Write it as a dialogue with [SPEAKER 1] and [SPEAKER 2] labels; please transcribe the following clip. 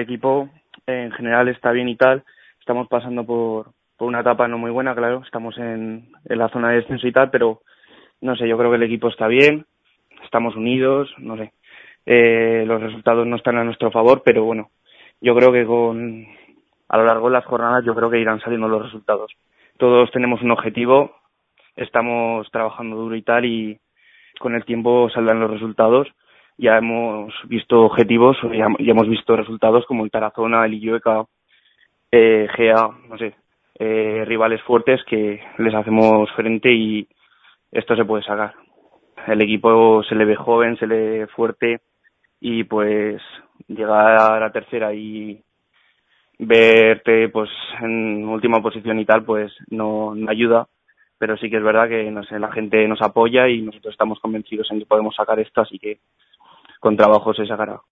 [SPEAKER 1] equipo en general está bien y tal. Estamos pasando por una etapa no muy buena, claro. Estamos en la zona de descenso y tal, pero no sé, yo creo que el equipo está bien, estamos unidos, no sé. Los resultados no están a nuestro favor, pero bueno, yo creo que a lo largo de las jornadas yo creo que irán saliendo los resultados. Todos tenemos un objetivo, estamos trabajando duro y tal, y con el tiempo saldrán los resultados. Ya hemos visto objetivos, ya hemos visto resultados como el Tarazona, el Illueca, GA, no sé, rivales fuertes que les hacemos frente y esto se puede sacar. El equipo se le ve joven, se le ve fuerte y pues llegar a la tercera y verte pues en última posición y tal pues no ayuda, pero sí que es verdad que no sé, la gente nos apoya y nosotros estamos convencidos en que podemos sacar esto, así que con trabajo se sacará.